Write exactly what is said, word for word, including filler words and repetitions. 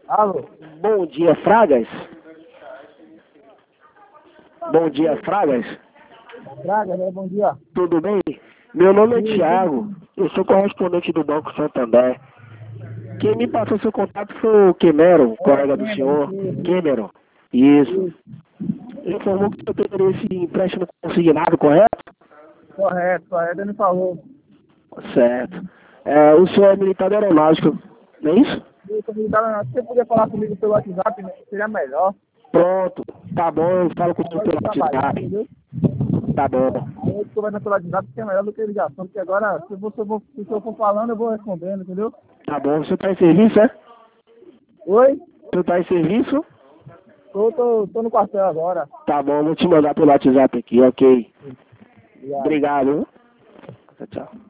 Alô? Bom dia, Fragas. Bom dia, Fragas. Braga, né? Bom dia. Tudo bem? Meu nome é Sim, Thiago. Eu sou correspondente do Banco Santander. Quem me passou seu contato foi o Cameron, É, colega do Cameron, senhor. isso, Cameron. Isso. isso. Ele informou que você teria esse empréstimo consignado, correto? Correto, correto, ele me falou. Certo. É, o senhor é militar aeronáutico, não é isso? Eu tô me dando- Se você puder falar comigo pelo WhatsApp, né, seria melhor. Pronto. Tá bom, eu falo com o senhor Agora eu pelo tô trabalhando, WhatsApp. entendeu? Tá bom. Aí eu tô conversando pelo WhatsApp, que é melhor do que ligação, porque agora, se, você, for- se eu for falando, eu vou respondendo, entendeu? Tá bom. Você tá em serviço, é? Oi? Você tá em serviço? Tô, tô, tô no quartel agora. Tá bom, vou te mandar pelo WhatsApp aqui, ok. Obrigado. Obrigado. Tchau, tchau.